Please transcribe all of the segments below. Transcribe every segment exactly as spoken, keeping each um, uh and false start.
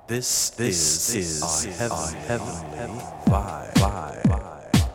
This this is, is a heavenly, heavenly vibe. vibe. vibe.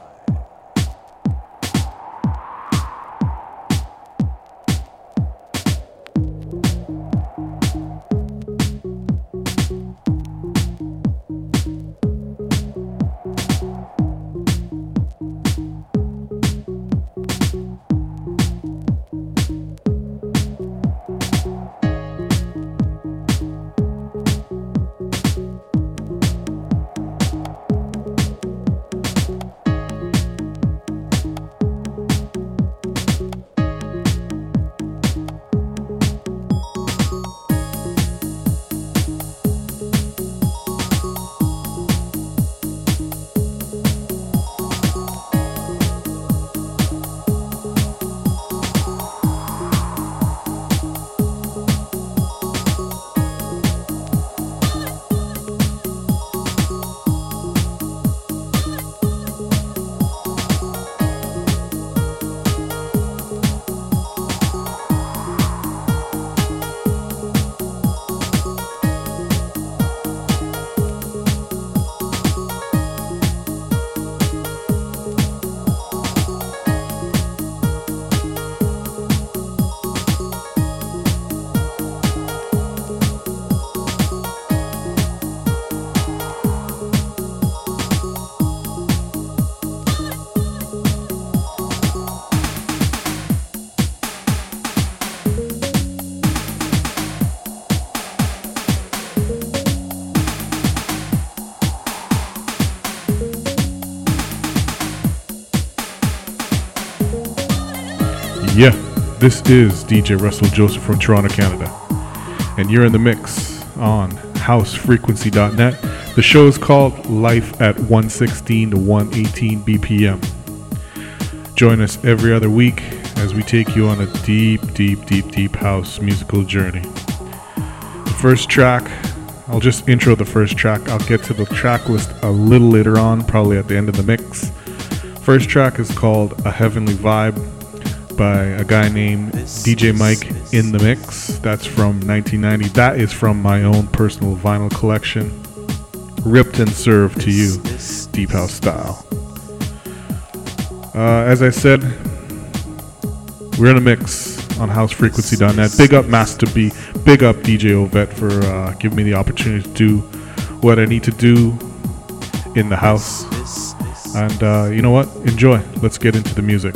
Yeah, this is D J Russell Joseph from Toronto, Canada, and you're in the mix on house frequency dot net. The show is called Life at one sixteen to one eighteen B P M. Join us every other week as we take you on a deep, deep, deep, deep house musical journey. The first track, I'll just intro the first track. I'll get to the track list a little later on, probably at the end of the mix. First track is called A Heavenly Vibe by a guy named D J Mike in the Mix. That's from nineteen ninety. That is from my own personal vinyl collection. Ripped and served to you, deep house style. Uh, as I said, we're in a mix on house frequency dot net. Big up Master B, big up D J Ovet for uh, giving me the opportunity to do what I need to do in the house. And uh, you know what? Enjoy. Let's get into the music.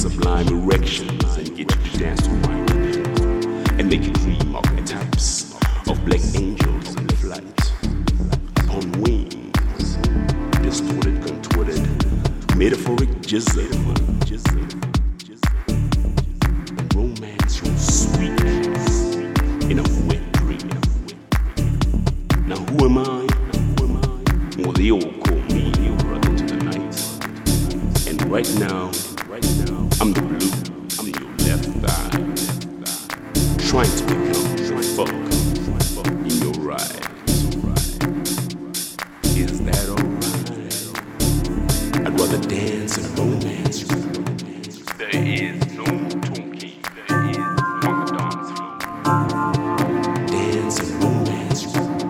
sublime erections and get you to dance to wine and make you dream of the types of black angels in flight upon wings, distorted, contorted, metaphoric jizzle, and romance so sweet in a wet dream. Now who am I? Well, they all call me your brother to the night, and right now, I'm the blue, I'm your left thigh, trying to become the fuck in your ride. Is that alright? I'd rather dance and romance. There is no talking, there is on the dance floor. Dance and romance.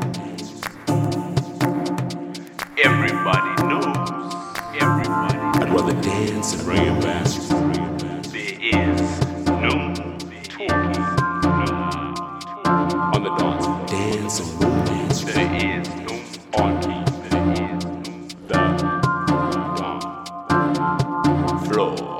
Everybody knows, everybody. I'd rather dance and bring it back. There is no talking on the dance floor. Dance and romance. There is no talking. There is no the dance floor.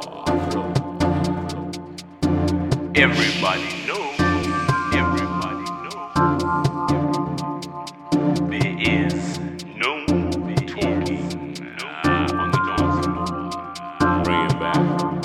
Everybody knows. Everybody knows. There is no talking on the dance floor. Bring it back.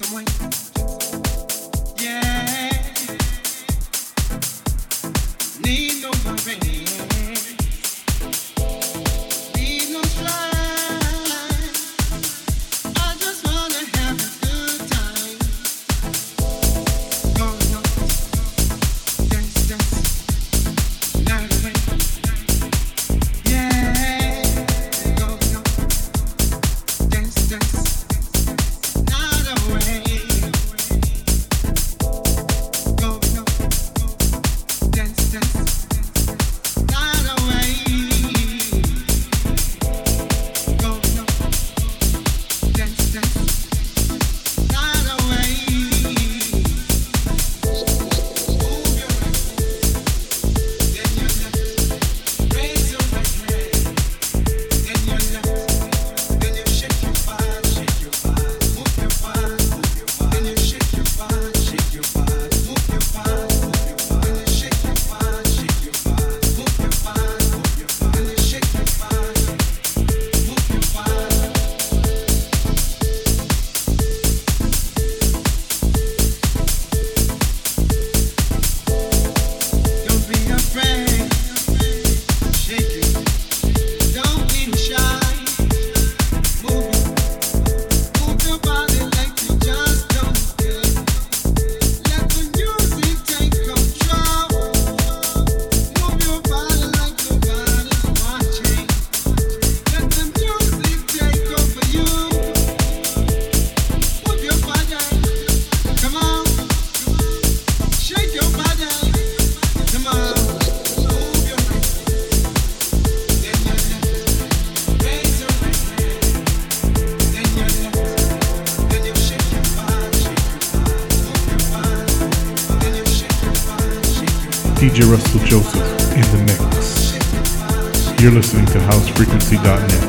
D J Russell Joseph in the mix. You're listening to house frequency dot net.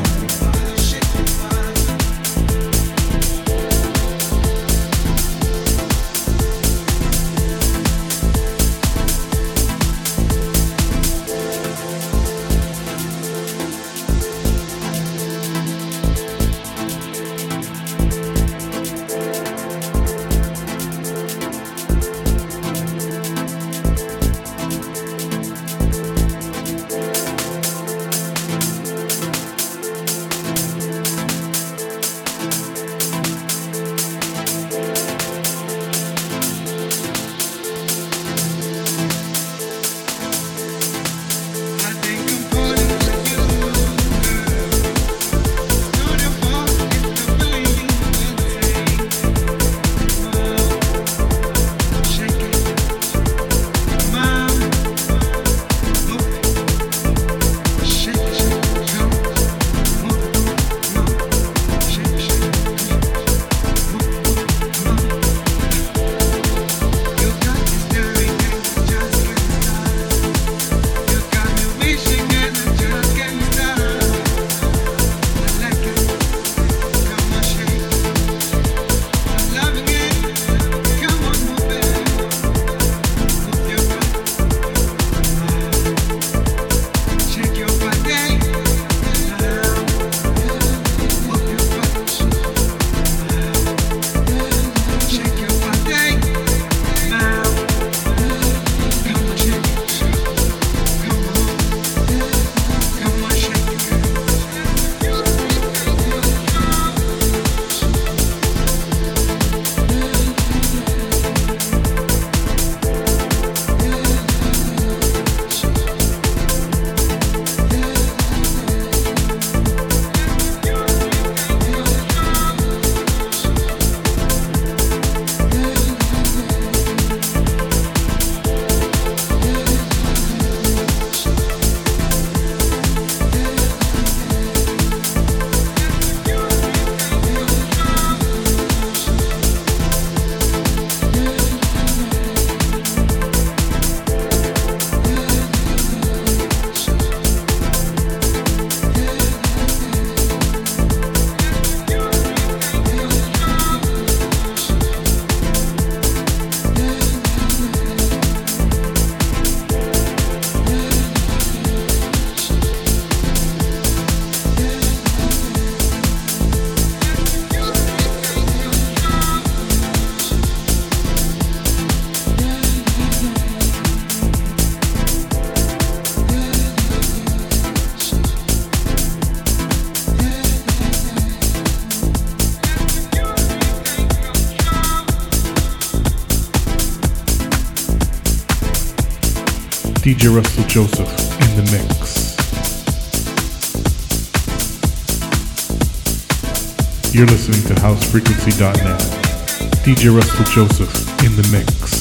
D J Russell Joseph in the mix. You're listening to house frequency dot net. D J Russell Joseph in the mix.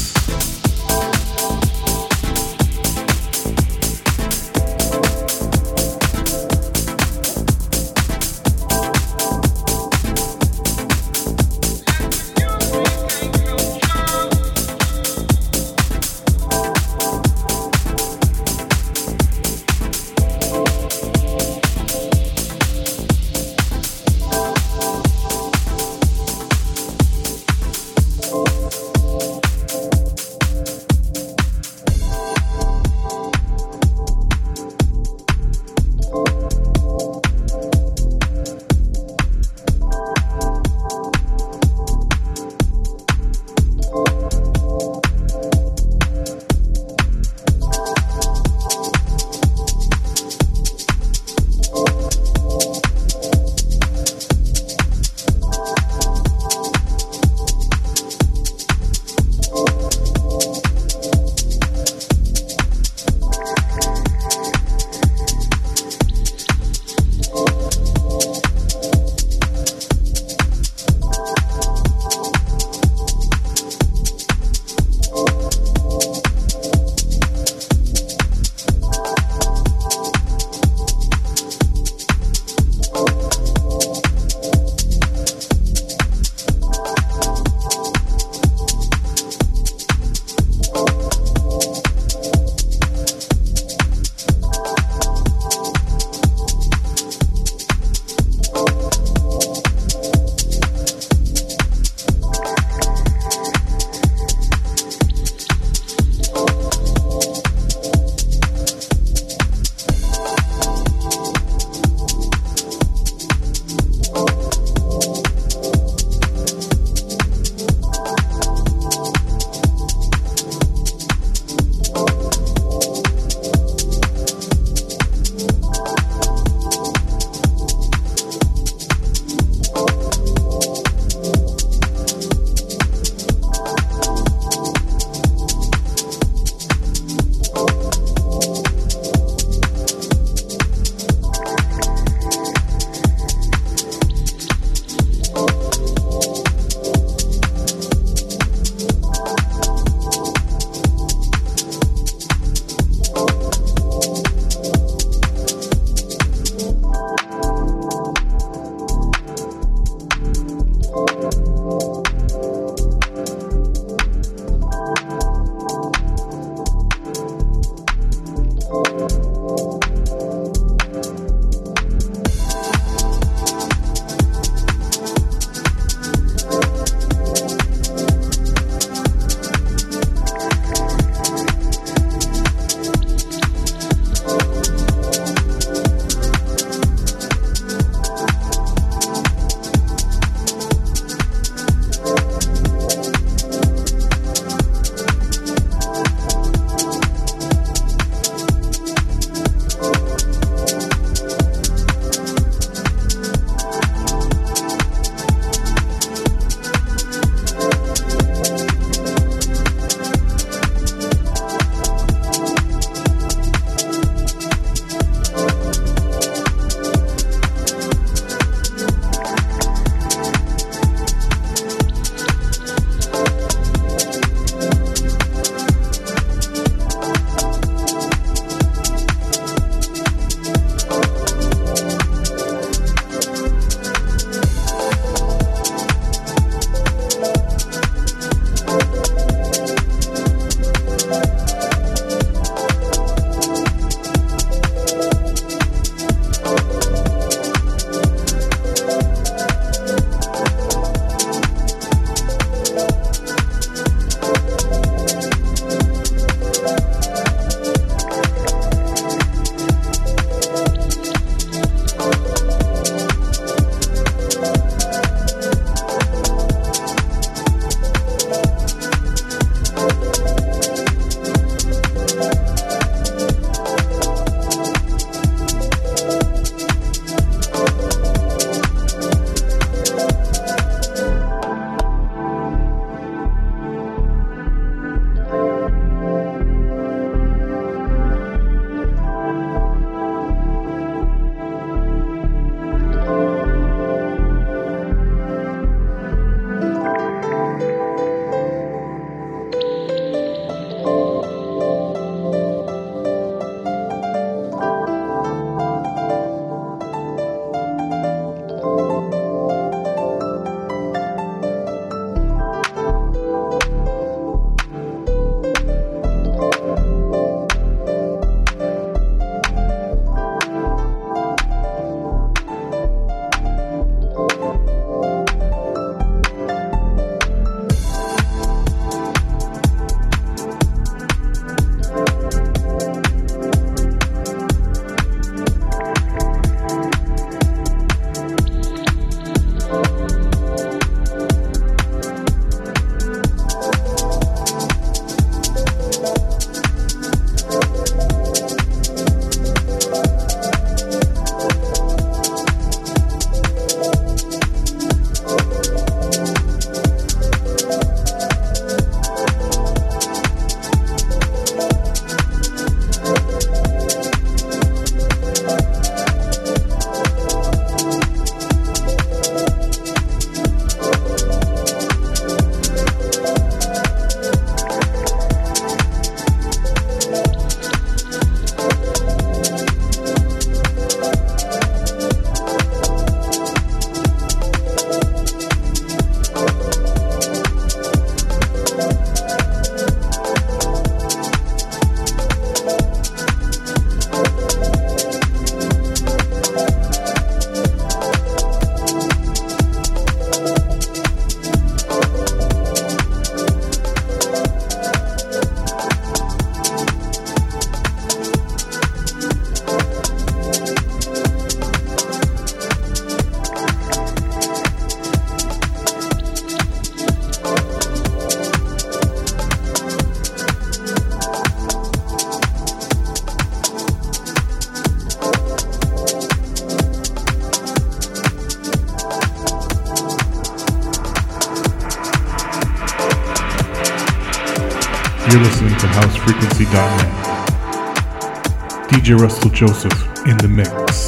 You're listening to house frequency dot net. D J Russell Joseph in the mix.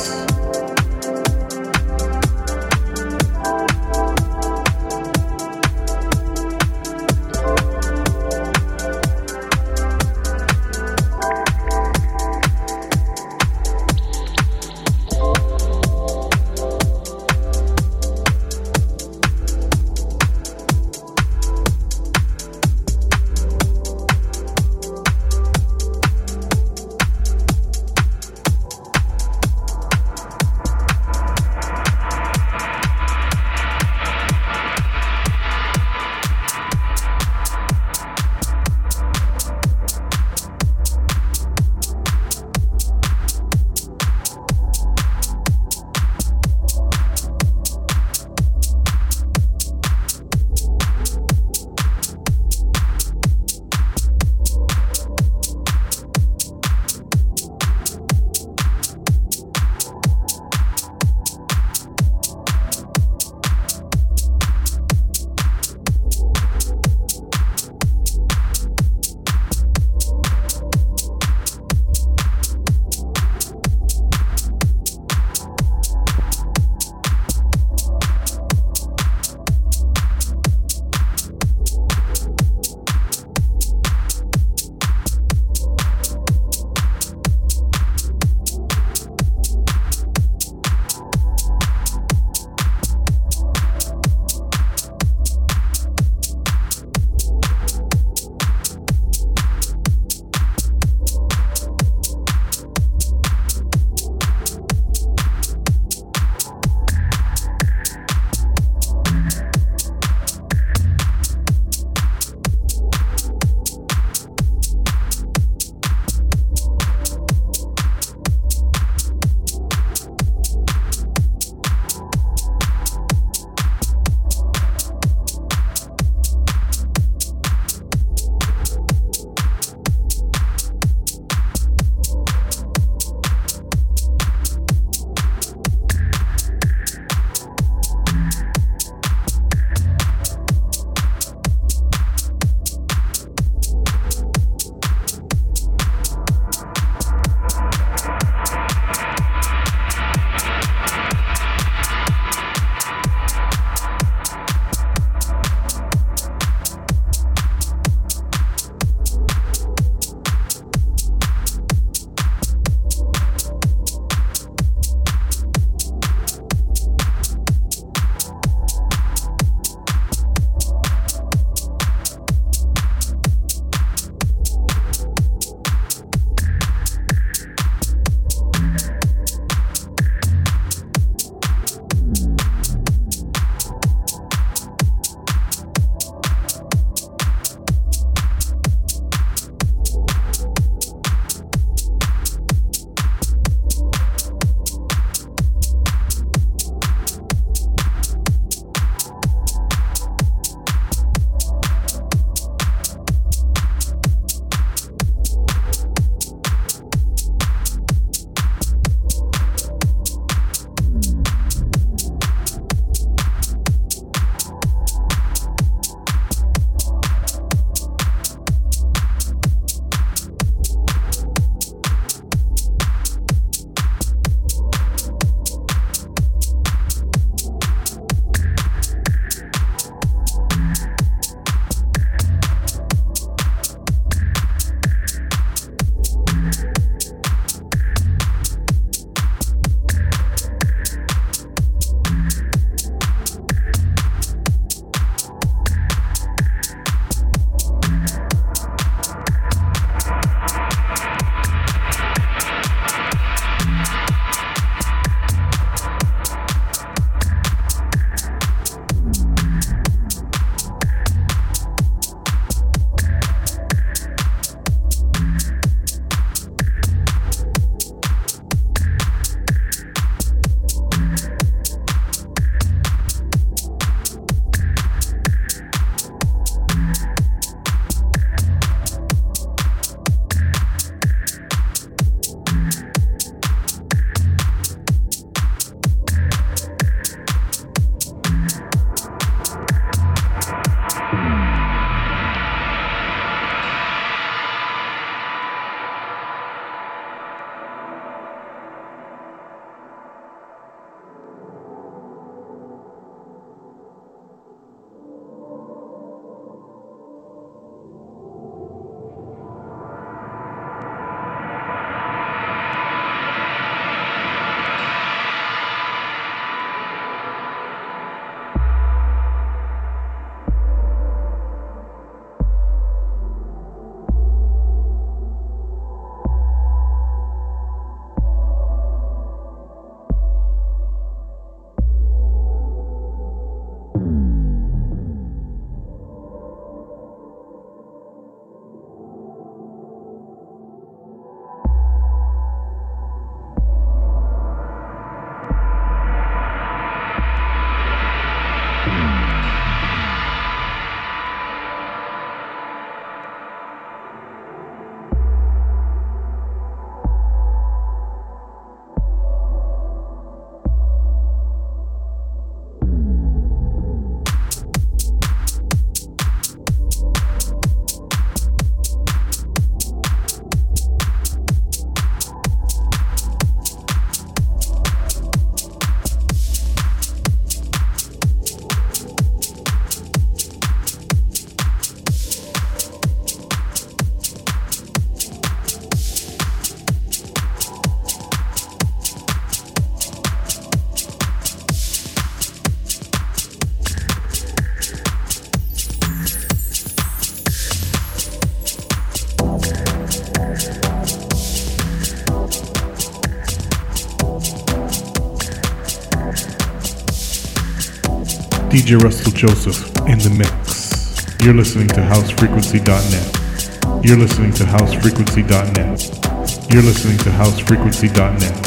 D J Russell Joseph in the mix. You're listening to house frequency dot net. You're listening to house frequency dot net. You're listening to house frequency dot net.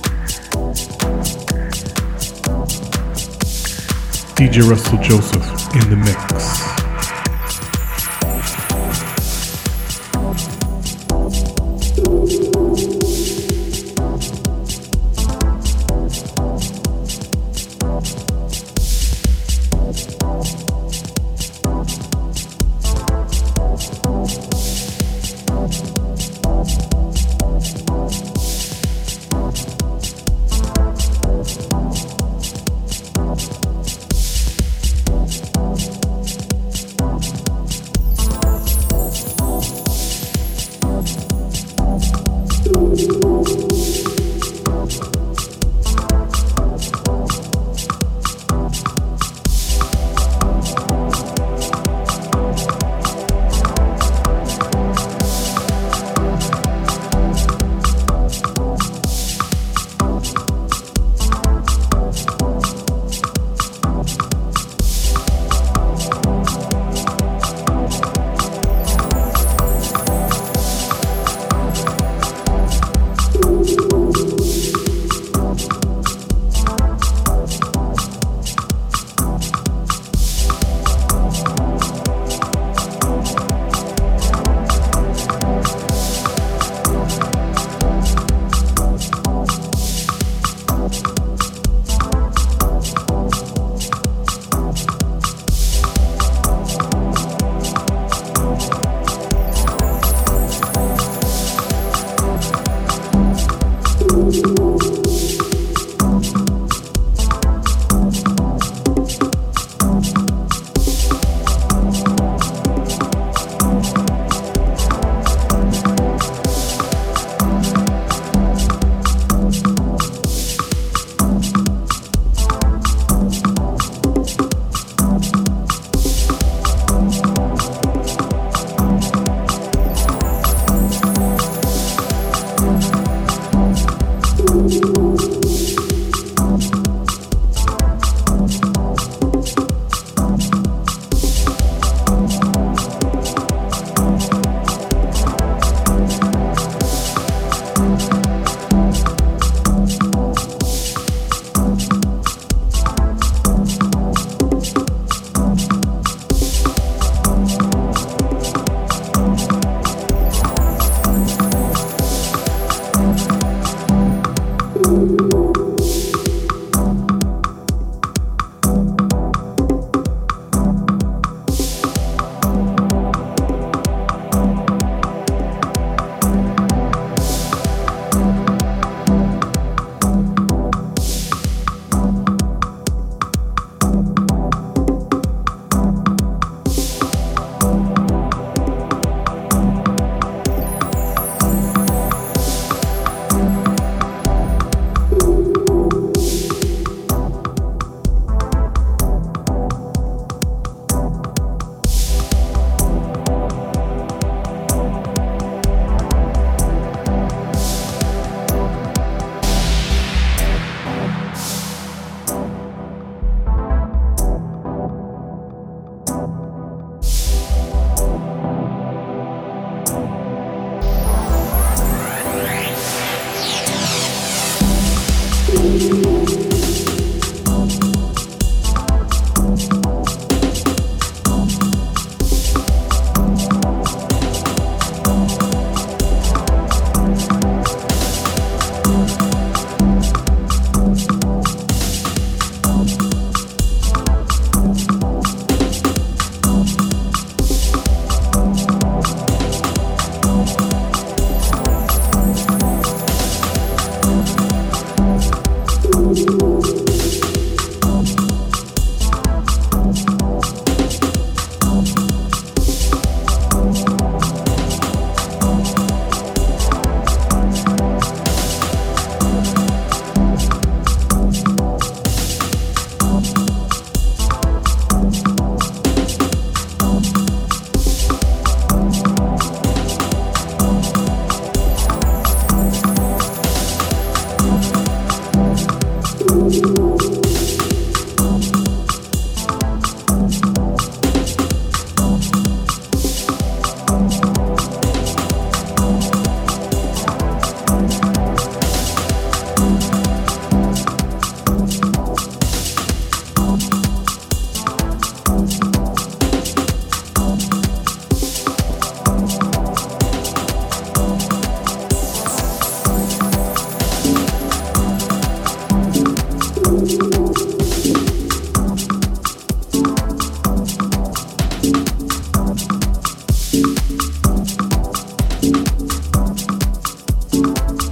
D J Russell Joseph in the mix.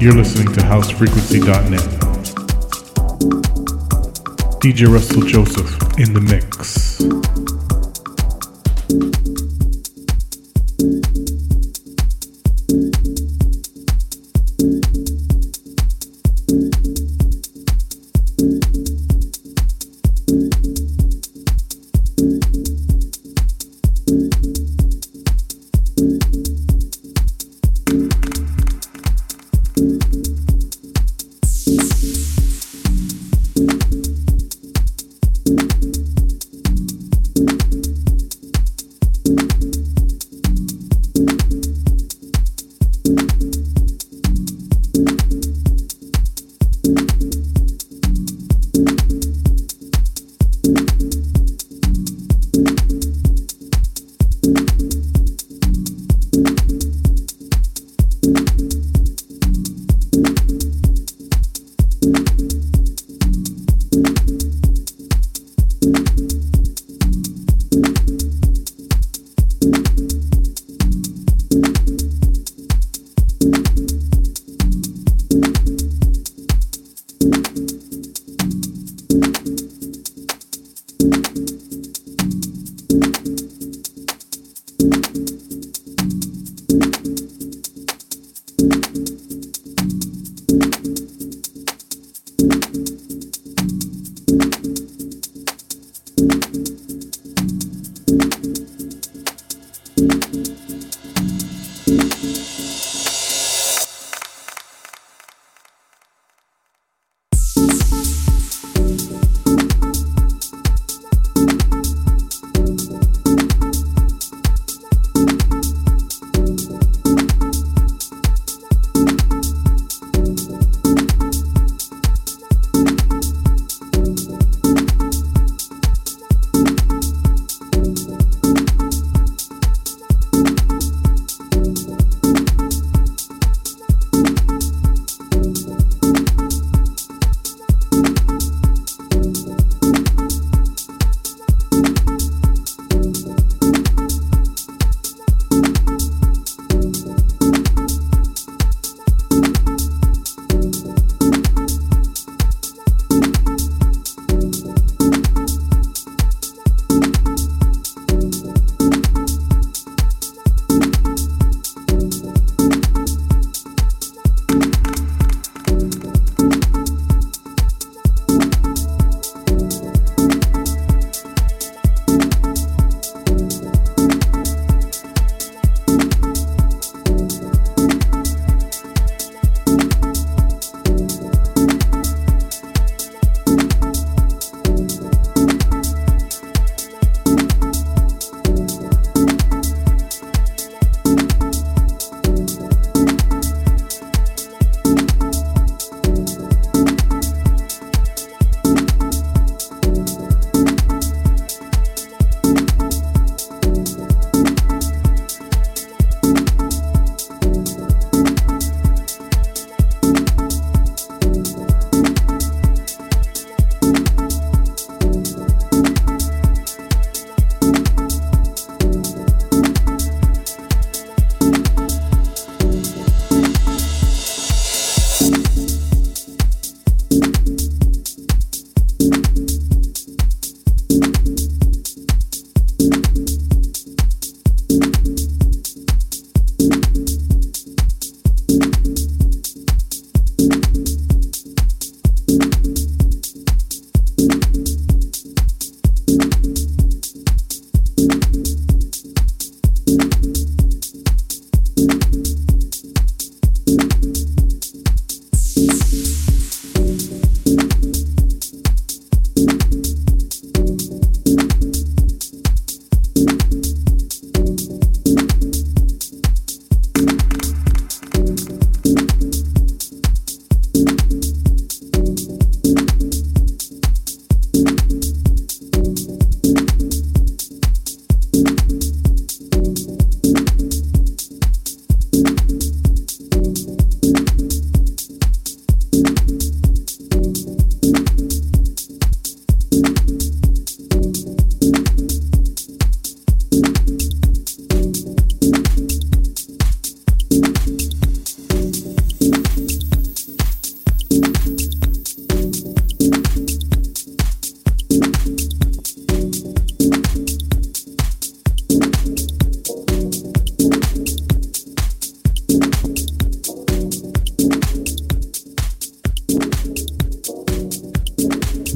You're listening to house frequency dot net. D J Russell Joseph in the mix.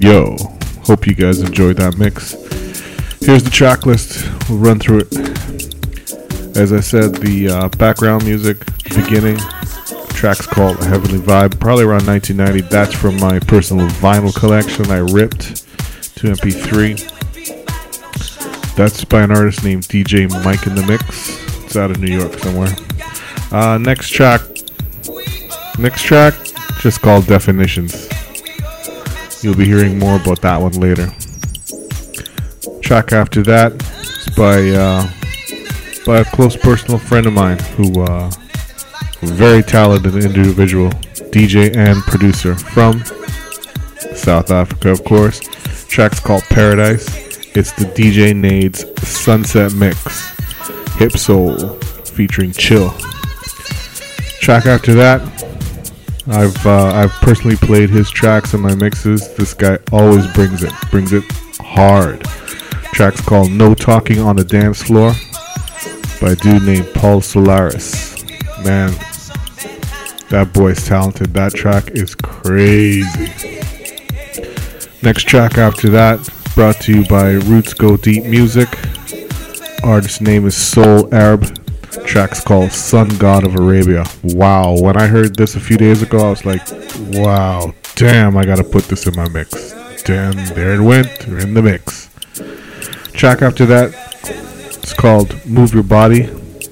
Yo, hope you guys enjoyed that mix. Here's the track list. We'll run through it. As I said, the uh, background music, beginning, the track's called A Heavenly Vibe, probably around nineteen ninety. That's from my personal vinyl collection I ripped to M P three. That's by an artist named D J Mike in the Mix. It's out of New York somewhere. Uh, next track, next track, just called Definitions. You'll be hearing more about that one later. Track after that is by uh, by a close personal friend of mine who uh, very talented individual, D J and producer from South Africa, of course. Track's called Paradise. It's the D J Nade's Sunset Mix, Hip Soul featuring Chill. Track after that, I've uh, I've personally played his tracks in my mixes. This guy always brings it, brings it hard. Track's called No Talking on the Dance Floor by a dude named Paul Solaris. Man, that boy's talented. That track is crazy. Next track after that, brought to you by Roots Go Deep Music. Artist's name is Soul Arab. Track's called Sun God of Arabia. Wow, when I heard this a few days ago, I was like, wow, damn, I gotta put this in my mix. Damn, there it went, we're in the mix. Track after that, it's called Move Your Body.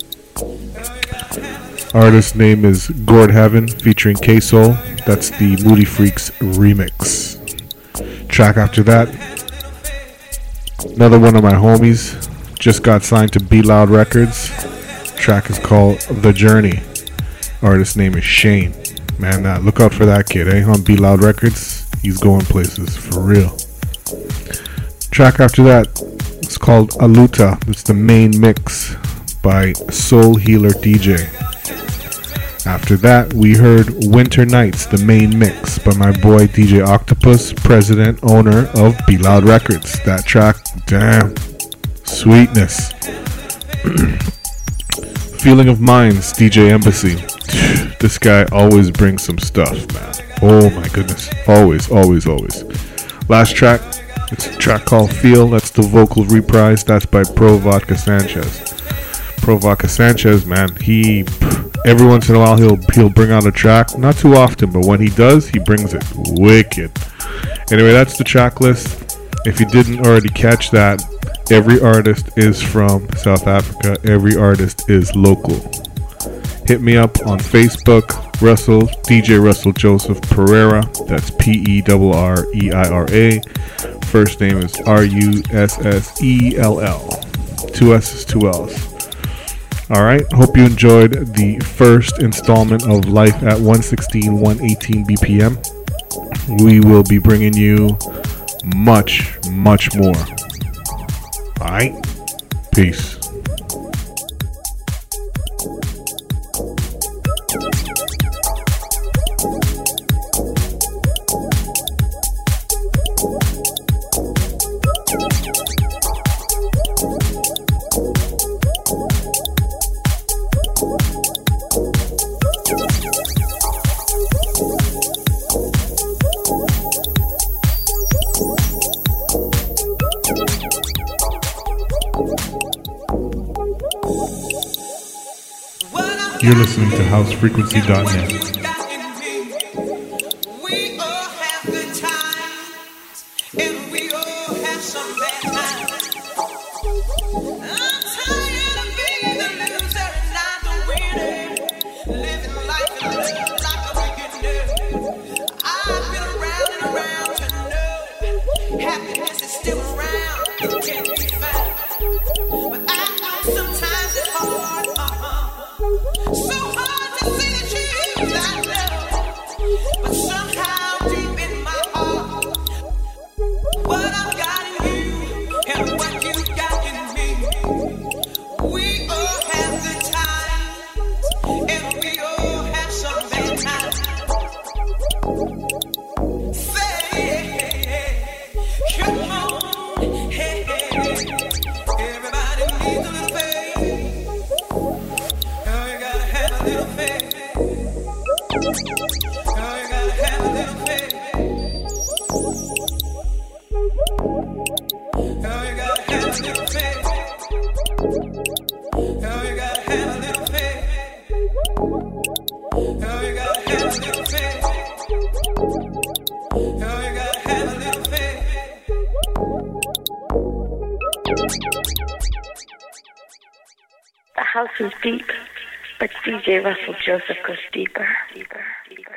Artist's name is Gord Heaven featuring K-Soul. That's the Moody Freaks remix. Track after that, another one of my homies just got signed to Be Loud Records. Track is called The Journey. Artist's name is Shane. Man, uh, look out for that kid, eh? On Be Loud Records, he's going places for real. Track after that, it's called Aluta. It's the main mix by Soul Healer D J. After that, we heard Winter Nights, the main mix by my boy D J Octopus, president, owner of Be Loud Records. That track, damn, sweetness. Feeling of Minds, D J Embassy. This guy always brings some stuff, man. Oh my goodness. Always, always, always. Last track, it's a track called Feel. That's the vocal reprise. That's by Pro Vodka Sanchez. Pro Vodka Sanchez, man, he, every once in a while, he'll he'll bring out a track. Not too often, but when he does, he brings it wicked. Anyway, that's the track list. If you didn't already catch that, every artist is from South Africa. Every artist is local. Hit me up on Facebook, Russell, D J Russell Joseph Pereira. That's P E R R E I R A. First name is R U S S E L L. Two S's, two L's. Alright, hope you enjoyed the first installment of Life at one sixteen, one eighteen B P M. We will be bringing you much, much more. Alright, peace. You're listening to house frequency dot net. The house is deep, but D J Russell Joseph goes deeper, deeper, deeper.